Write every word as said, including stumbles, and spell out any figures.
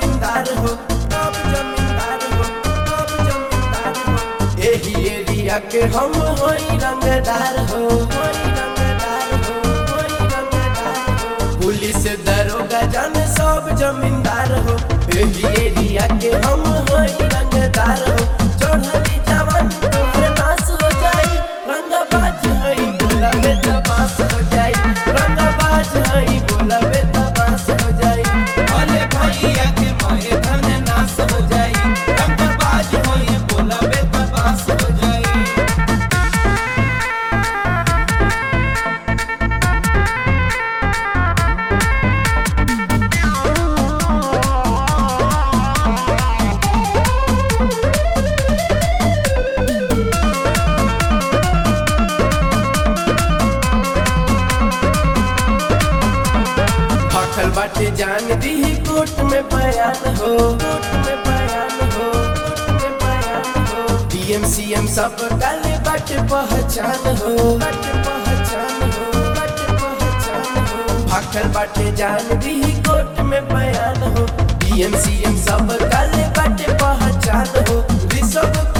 जमींदार हो, सब जमींदार हो, सब जमींदार हो। एही एरिया के हम होई रंगदार हो, होई रंगदार हो, होई रंगदार हो। पुलिस दरोगा जाने सब जमींदार हो, एही एरिया के हम होई रंगदार हो। चढ़ली जवान तोहर नाश हो जाई, रंगबाज हई बोलावे त बास हो जाई, रंगबाज हई बोलावे त बास हो जाई। भले भैया के मारे धन नाश हो जाई, रंगबाज होई बोलावे त बास हो जाई। भाखल बाटे जान दी कोर्ट में बयान हो, कोर्ट में बयान हो, कोर्ट में बयान हो। डीएम सीएम सब काले बाटे पहचान हो, बाटे पहचान हो, बाटे पहचान हो। भाखल बाटे जान दी कोर्ट में बयान हो, डीएम सीएम सब काले बाटे पहचान हो। ऋषभ